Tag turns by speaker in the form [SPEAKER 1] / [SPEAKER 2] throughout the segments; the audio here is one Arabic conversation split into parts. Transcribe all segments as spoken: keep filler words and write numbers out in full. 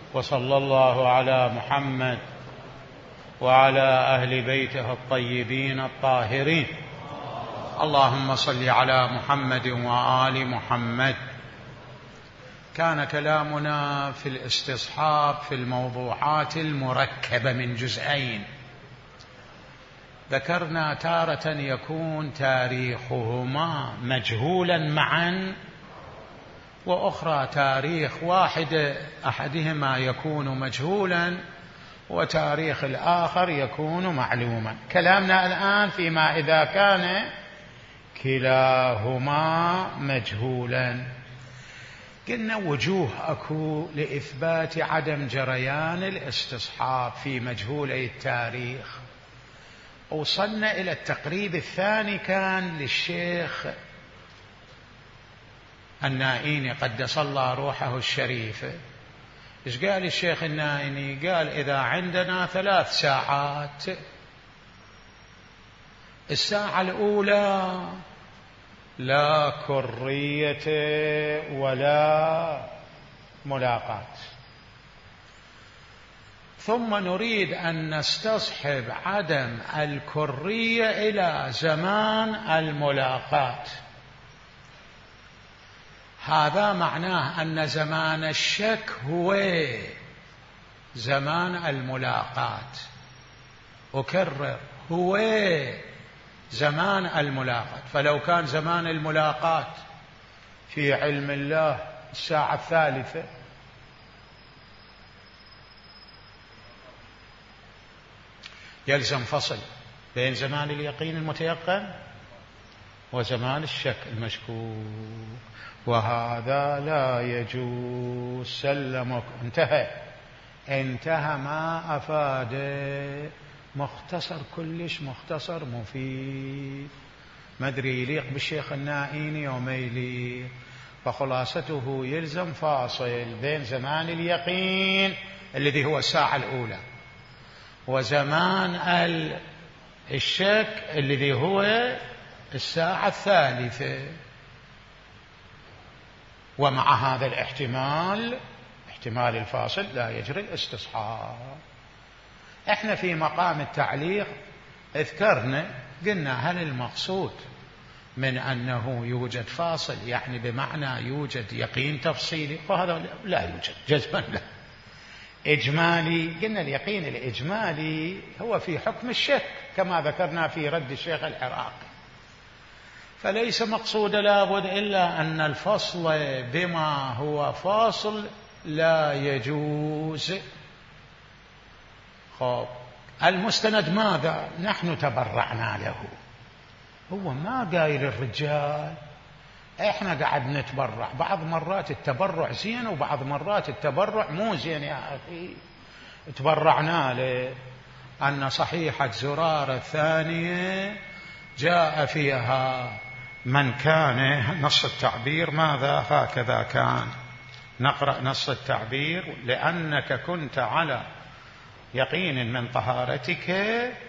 [SPEAKER 1] وصلى الله على محمد وعلى أهل بيته الطيبين الطاهرين. اللهم صل على محمد وآل محمد. كان كلامنا في الاستصحاب في الموضوعات المركبة من جزئين. ذكرنا تارة يكون تاريخهما مجهولا معا، وأخرى تاريخ واحد أحدهما يكون مجهولا وتاريخ الآخر يكون معلوما. كلامنا الآن فيما إذا كان كلاهما مجهولا. قلنا وجوه أكو لإثبات عدم جريان الاستصحاب في مجهولي التاريخ. وصلنا إلى التقريب الثاني، كان للشيخ النائيني قدس الله روحه الشريفة. إيش قال الشيخ النائيني؟ قال إذا عندنا ثلاث ساعات، الساعة الأولى لا كرية ولا ملاقاة، ثم نريد أن نستصحب عدم الكرية إلى زمان الملاقاة. هذا معناه أن زمان الشك هو زمان الملاقاة. أكرر، هو زمان الملاقاة. فلو كان زمان الملاقاة في علم الله الساعة الثالثة، يلزم فصل بين زمان اليقين المتيقن وزمان الشك المشكوك، وهذا لا يجوز. سلمك، انتهى انتهى ما أفاد. مختصر، كلش مختصر مفيد، ما أدري يليق بالشيخ النائيني وما يليق. فخلاصته يلزم فاصل بين زمان اليقين الذي هو الساعة الأولى وزمان الشك الذي هو الساعة الثالثة. ومع هذا الاحتمال، احتمال الفاصل، لا يجري الاستصحاب. احنا في مقام التعليق اذكرنا، قلنا هل المقصود من أنه يوجد فاصل يعني بمعنى يوجد يقين تفصيلي؟ وهذا لا يوجد جزما، لا. إجمالي، قلنا اليقين الإجمالي هو في حكم الشك كما ذكرنا في رد الشيخ العراقي. فليس مقصود لابد إلا أن الفصل بما هو فاصل لا يجوز. خب المستند ماذا؟ نحن تبرعنا له. هو ما قايل الرجال، احنا قاعد نتبرع. بعض مرات التبرع زين وبعض مرات التبرع مو زين يا أخي. تبرعنا له أن صحيحة زرارة الثانية جاء فيها من كان، نص التعبير ماذا؟ هكذا كان. نقرأ نص التعبير: لأنك كنت على يقين من طهارتك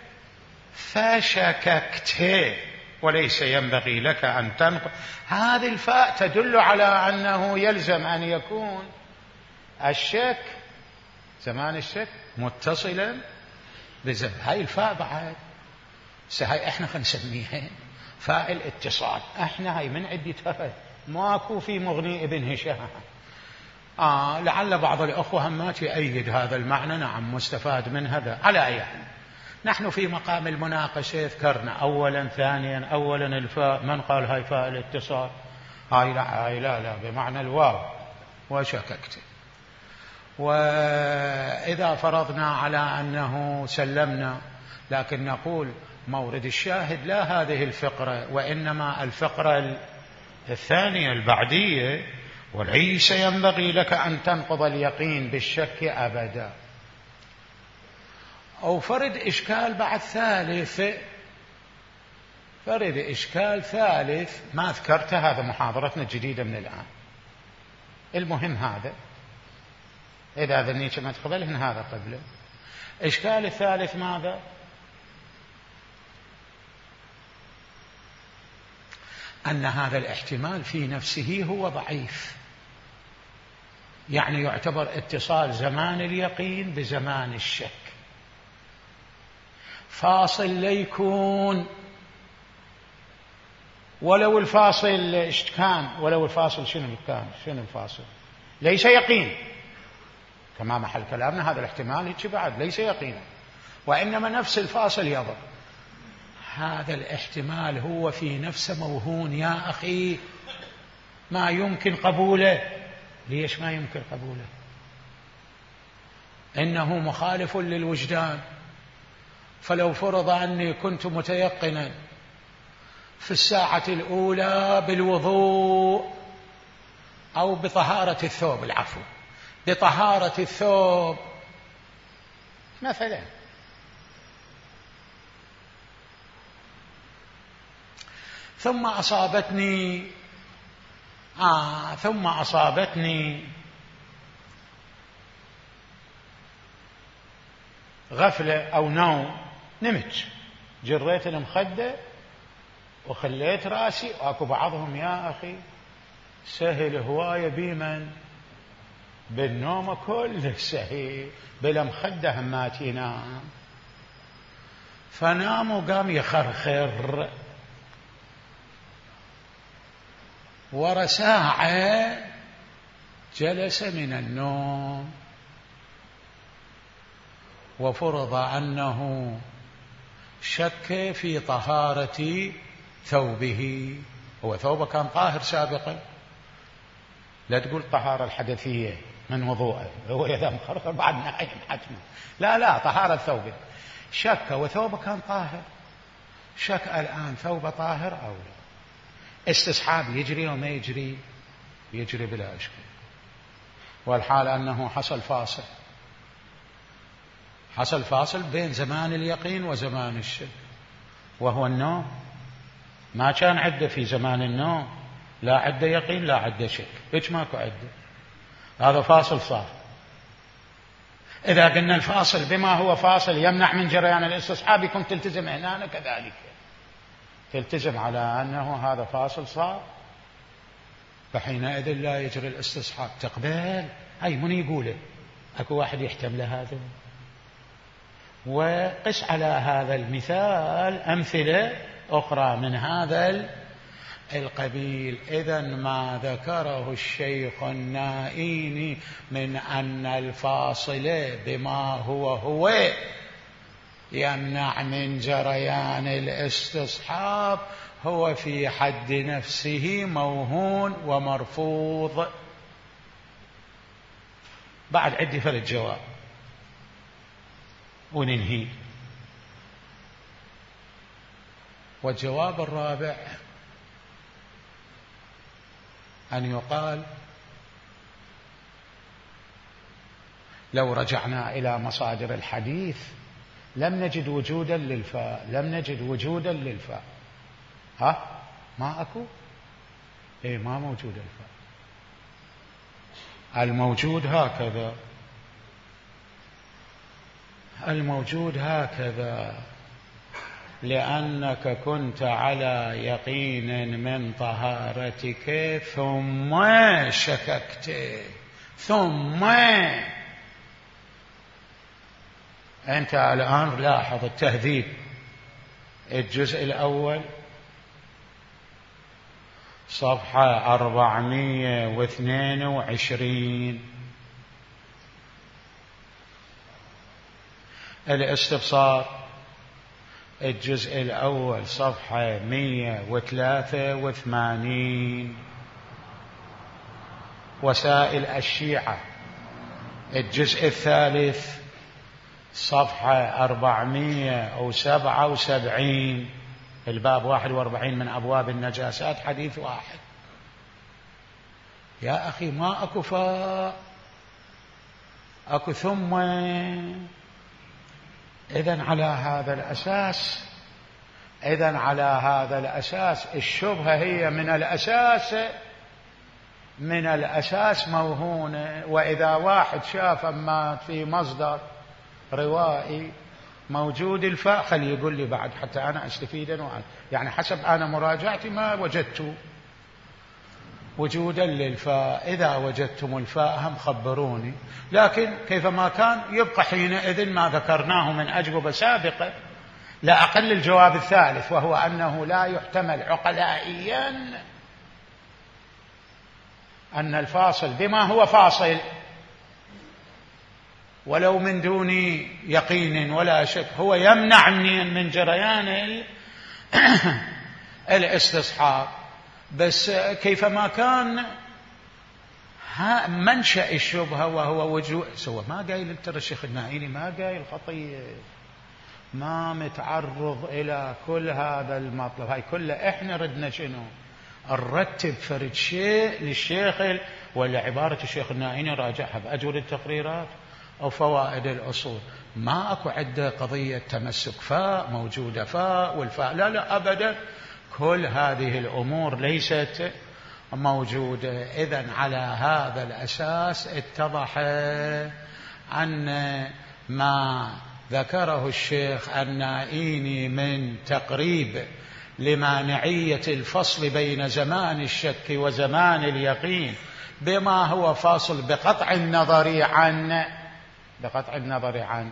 [SPEAKER 1] فشككت وليس ينبغي لك أن تنقض. هذه الفاء تدل على أنه يلزم أن يكون الشك، زمان الشك، متصلا بزم. هاي الفاء بعد هاي احنا خنسميها فاء الاتصال. احنا هاي من عندي ترى ماكو في مغني ابن هشام. آه لعل بعض الأخوة همات يؤيد هذا المعنى. نعم، مستفاد من هذا. على أي حال نحن في مقام المناقشة ذكرنا أولا ثانيا. أولا الفاء، من قال هاي فاء الاتصال؟ هاي لا، هاي لا لا بمعنى الواو وشككت. وإذا فرضنا على أنه سلمنا، لكن نقول مورد الشاهد لا هذه الفقرة وإنما الفقرة الثانية البعدية: وليس ينبغي لك أن تنقض اليقين بالشك أبدا. أو فرد إشكال بعد ثالث، فرد إشكال ثالث ما ذكرته، هذا محاضرتنا الجديدة من الآن. المهم هذا إذا ذنيت ما تقبله هذا قبله. إشكال الثالث ماذا؟ أن هذا الاحتمال في نفسه هو ضعيف، يعني يعتبر اتصال زمان اليقين بزمان الشك. فاصل ليكون، ولو الفاصل ايش كان، ولو الفاصل شنو كان، شنو الفاصل؟ ليس يقين، كما محل كلامنا هذا الاحتمال هيك بعد ليس يقينا، وإنما نفس الفاصل يضر. هذا الاحتمال هو في نفسه موهون يا أخي، ما يمكن قبوله. ليش ما يمكن قبوله؟ إنه مخالف للوجدان. فلو فرض أني كنت متيقنا في الساعة الأولى بالوضوء أو بطهارة الثوب، العفو، بطهارة الثوب مثلا، ثم أصابتني آه ثم أصابتني غفلة أو نوم، نمت، جريت المخدة وخليت راسي. وأكو بعضهم يا أخي سهل هواية بمن بالنوم، كله سهل، بلا مخدة همات ينام، فنام وقام يخرخر. ورا ساعة جلس من النوم، وفرض أنه شك في طهارة ثوبه. هو ثوبه كان طاهر سابقا، لا تقول طهارة الحدثية من وضوءه، هو إذا مخرخر بعد نايم حتما، لا لا، طهارة ثوبه. شك وثوبه كان طاهر، شك الآن ثوبه طاهر أو لا. استصحاب يجري وما يجري؟ يجري بلا إشكال، والحال أنه حصل فاصل، حصل فاصل بين زمان اليقين وزمان الشك، وهو النوم. ما كان عدة في زمان النوم، لا عدة يقين لا عدة شك، هيك ماكو عدة، هذا فاصل صار. إذا قلنا الفاصل بما هو فاصل يمنع من جريان الاستصحاب، يكون تلتزم هنا كذلك، تلتزم على أنه هذا فاصل صار، فحينئذ لا يجري الاستصحاب. تقبل؟ هاي من يقوله؟ أكو واحد يحتمل هذا؟ وقس على هذا المثال أمثلة أخرى من هذا القبيل. إذن ما ذكره الشيخ النائيني من أن الفاصل بما هو هو يمنع من جريان الاستصحاب هو في حد نفسه موهون ومرفوض. بعد عندي فرد جواب وننهي. والجواب الرابع أن يقال لو رجعنا إلى مصادر الحديث لم نجد وجودا للفاء، لم نجد وجودا للفاء. ها ما أكو؟ إيه ما موجود الفاء. الموجود هكذا، الموجود هكذا، لأنك كنت على يقين من طهارتك ثم شككت، ثم أنت الآن لاحظ التهذيب، الجزء الأول صفحة أربعمائة واثنين وعشرين، الاستبصار الجزء الأول صفحة مئة وثلاثة وثمانين، وسائل الشيعة الجزء الثالث صفحة أربعمائة وسبعة وسبعين، الباب واحد وأربعين من أبواب النجاسات، حديث واحد. يا أخي ما أكو فاء، أكو ثم. إذن على هذا الأساس إذن على هذا الأساس الشبهة هي من الأساس من الأساس موهونة. وإذا واحد شاف ما في مصدر روائي موجود الفاء خلي يقول لي بعد حتى أنا أستفيد، يعني حسب أنا مراجعتي ما وجدته، وجودا للفاء، إذا وجدتم الفاء هم خبروني، لكن كيفما كان يبقى حينئذ ما ذكرناه من أجوبة سابقة لا أقل الجواب الثالث، وهو أنه لا يحتمل عقلائيا أن الفاصل بما هو فاصل ولو من دون يقين ولا شك هو يمنع من من جريان الاستصحاب. بس كيفما كان منشأ الشبهة وهو وجوه سوى ما قايل ترى الشيخ النائيني ما قايل خطية، ما متعرض إلى كل هذا المطلب، هاي كله إحنا ردنا شنو نرتب فرد شيء للشيخ، ولا عبارة الشيخ النائيني راجعها بأجور التقريرات أو فوائد الأصول، ما أكو عدة قضية تمسك فاء موجودة فاء والفاء لا لا أبدا، كل هذه الأمور ليست موجودة. إذن على هذا الأساس اتضح أن ما ذكره الشيخ النائيني من تقريب لمانعية الفصل بين زمان الشك وزمان اليقين بما هو فاصل بقطع النظر عن بقطع النظر عن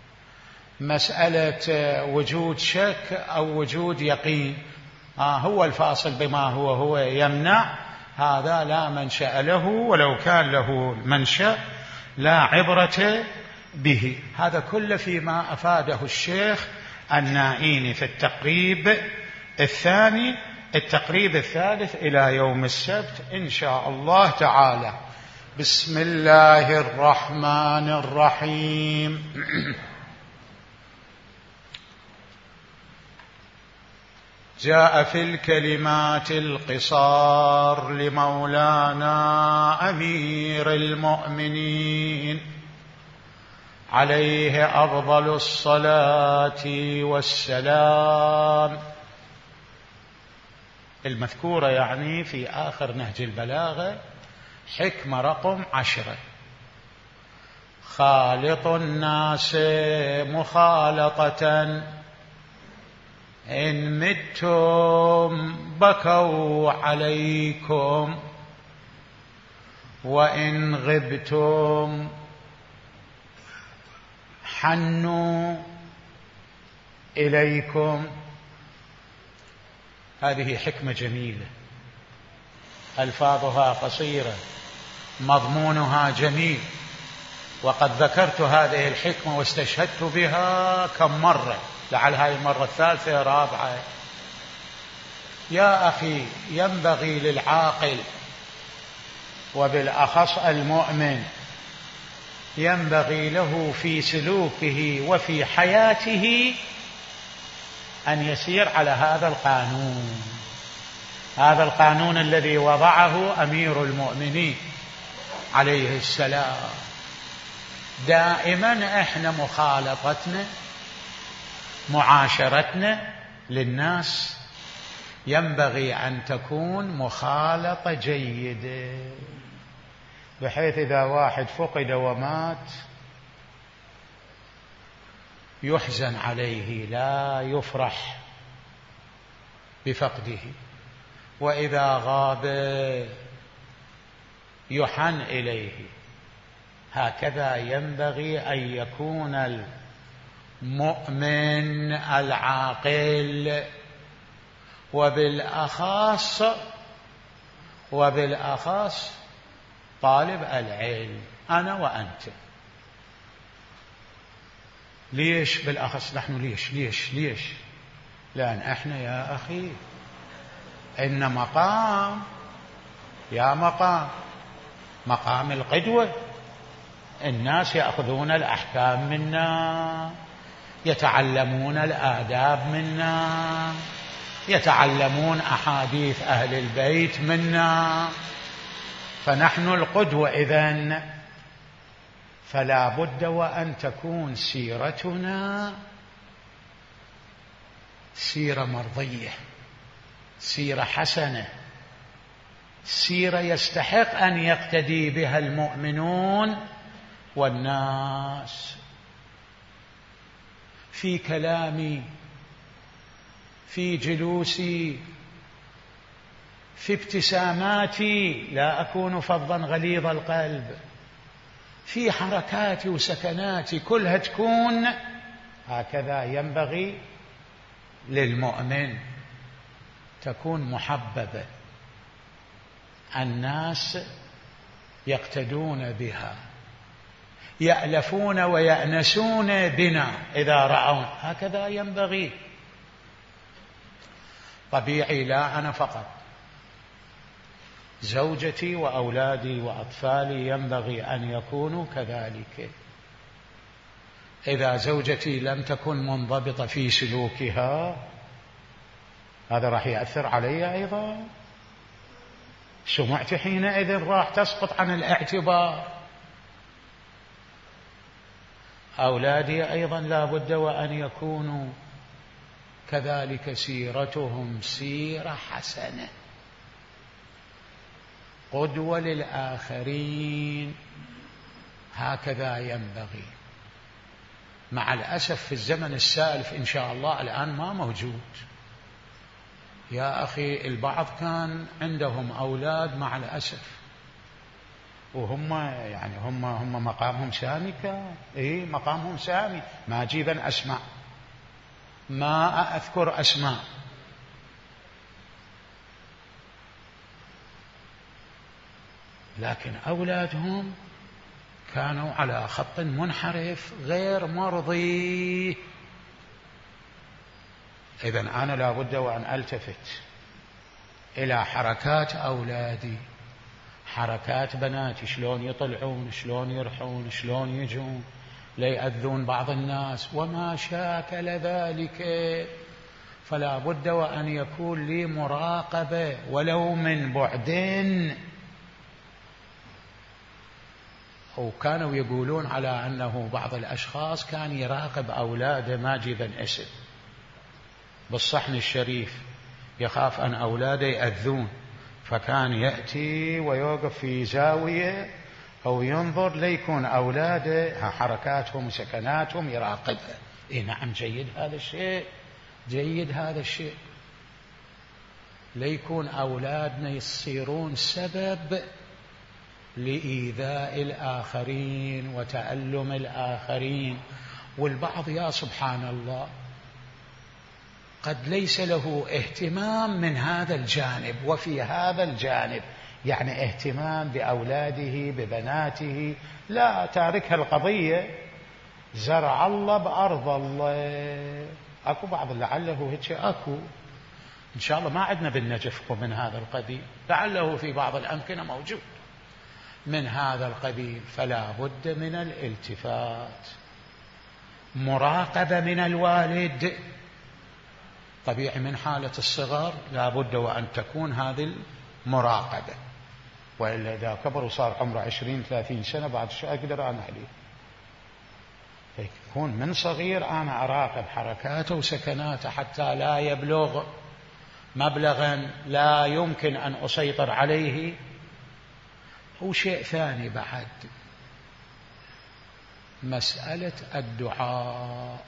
[SPEAKER 1] مسألة وجود شك أو وجود يقين، آه هو الفاصل بما هو هو يمنع، هذا لا منشأ له، ولو كان له منشأ لا عبرة به. هذا كله فيما أفاده الشيخ النائيني في التقريب الثاني. التقريب الثالث إلى يوم السبت إن شاء الله تعالى. بسم الله الرحمن الرحيم. جاء في الكلمات القصار لمولانا أمير المؤمنين عليه أفضل الصلاة والسلام المذكورة يعني في آخر نهج البلاغة حكمة رقم عشرة: خالط الناس مخالطة إن متم بكوا عليكم وإن غبتم حنوا إليكم. هذه حكمة جميلة، ألفاظها قصيرة، مضمونها جميل، وقد ذكرت هذه الحكمة واستشهدت بها كم مرة، لعل هاي المرة الثالثة رابعة. يا أخي، ينبغي للعاقل وبالأخص المؤمن، ينبغي له في سلوكه وفي حياته أن يسير على هذا القانون، هذا القانون الذي وضعه أمير المؤمنين عليه السلام. دائما احنا مخالطتنا معاشرتنا للناس ينبغي أن تكون مخالطة جيدة، بحيث إذا واحد فقد ومات يحزن عليه لا يفرح بفقده، وإذا غاب يحن إليه. هكذا ينبغي أن يكون المؤمن العاقل، وبالأخص وبالأخص طالب العلم أنا وأنت. ليش بالأخص نحن؟ ليش ليش ليش لأن احنا يا أخي إن مقام يا مقام مقام القدوة، الناس يأخذون الأحكام منا، يتعلمون الآداب منا، يتعلمون أحاديث أهل البيت منا، فنحن القدوة إذن، فلا بد وأن تكون سيرتنا سيرة مرضية، سيرة حسنة، سيرة يستحق أن يقتدي بها المؤمنون والناس. في كلامي، في جلوسي، في ابتساماتي لا أكون فظا غليظ القلب، في حركاتي وسكناتي كلها تكون هكذا. ينبغي للمؤمن تكون محببة، الناس يقتدون بها، يألفون ويأنسون بنا إذا رأون، هكذا ينبغي. طبيعي لا أنا فقط، زوجتي وأولادي وأطفالي ينبغي أن يكونوا كذلك. إذا زوجتي لم تكن منضبطة في سلوكها هذا راح يأثر علي أيضا، سمعت حينئذ راح تسقط عن الاعتبار. أولادي أيضا لا بد وأن يكونوا كذلك، سيرتهم سيرة حسنة، قدوة للآخرين، هكذا ينبغي. مع الأسف في الزمن السالف إن شاء الله الآن ما موجود. يا أخي البعض كان عندهم أولاد مع الأسف وهم يعني هم هم مقامهم سامي، كان إيه مقامهم سامي، ما أجيبا أسماء، ما أذكر أسماء، لكن أولادهم كانوا على خط منحرف غير مرضي. إذن أنا لا بد وأن ألتفت إلى حركات أولادي، حركات بناتي، شلون يطلعون، شلون يرحون، شلون يجون، ليأذون بعض الناس وما شاكل ذلك. فلا بد وأن يكون لي مراقبة ولو من بعدين. وكانوا يقولون على أنه بعض الأشخاص كان يراقب أولاده ما جيبا اسم بالصحن الشريف، يخاف أن أولاده يأذون، فكان يأتي ويوقف في زاوية أو ينظر ليكون أولاده حركاتهم وسكناتهم يراقبها. إيه نعم، جيد هذا الشيء، جيد هذا الشيء، ليكون أولادنا يصيرون سبب لإيذاء الآخرين وتألم الآخرين. والبعض يا سبحان الله قد ليس له اهتمام من هذا الجانب، وفي هذا الجانب يعني اهتمام بأولاده ببناته، لا تاركها القضية زرع الله بأرض الله. أكو بعض لعله هيك، أكو إن شاء الله ما عندنا بالنجف من هذا القبيل، لعله في بعض الأمكنة موجود من هذا القبيل. فلا بد من الالتفات، مراقبة من الوالد. طبيعي من حالة الصغر لا بد وأن تكون هذه المراقبة، وإلا إذا كبر وصار عمره عشرين ثلاثين سنة بعد شو أقدر أنا عليه؟ يكون من صغير أنا أراقب حركاته وسكناته حتى لا يبلغ مبلغا لا يمكن أن أسيطر عليه. وشيء ثاني بعد، مسألة الدعاء.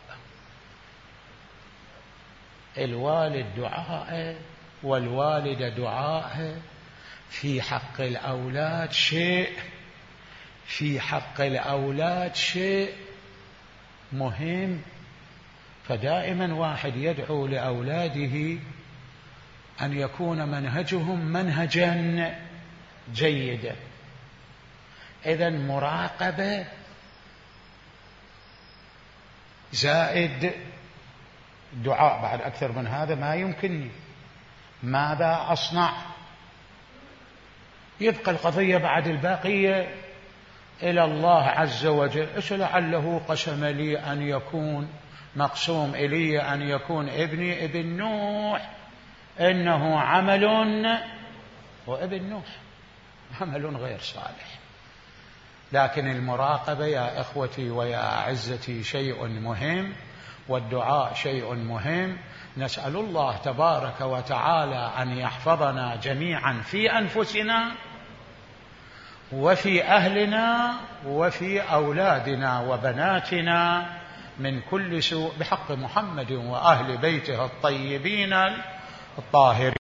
[SPEAKER 1] الوالد دعاء والوالدة دعاء في حق الأولاد شيء، في حق الأولاد شيء مهم. فدائما واحد يدعو لأولاده أن يكون منهجهم منهجا جيدا. إذن مراقبة زائد دعاء، بعد أكثر من هذا ما يمكنني. ماذا أصنع؟ يبقى القضية بعد الباقية إلى الله عز وجل. إيش لعله قسم لي أن يكون، مقسوم إلي أن يكون ابني ابن نوح، إنه عمل، وابن نوح عمل غير صالح. لكن المراقبة يا إخوتي ويا أعزتي شيء مهم، والدعاء شيء مهم. نسأل الله تبارك وتعالى أن يحفظنا جميعا في أنفسنا وفي أهلنا وفي أولادنا وبناتنا من كل سوء، بحق محمد وأهل بيته الطيبين الطاهرين.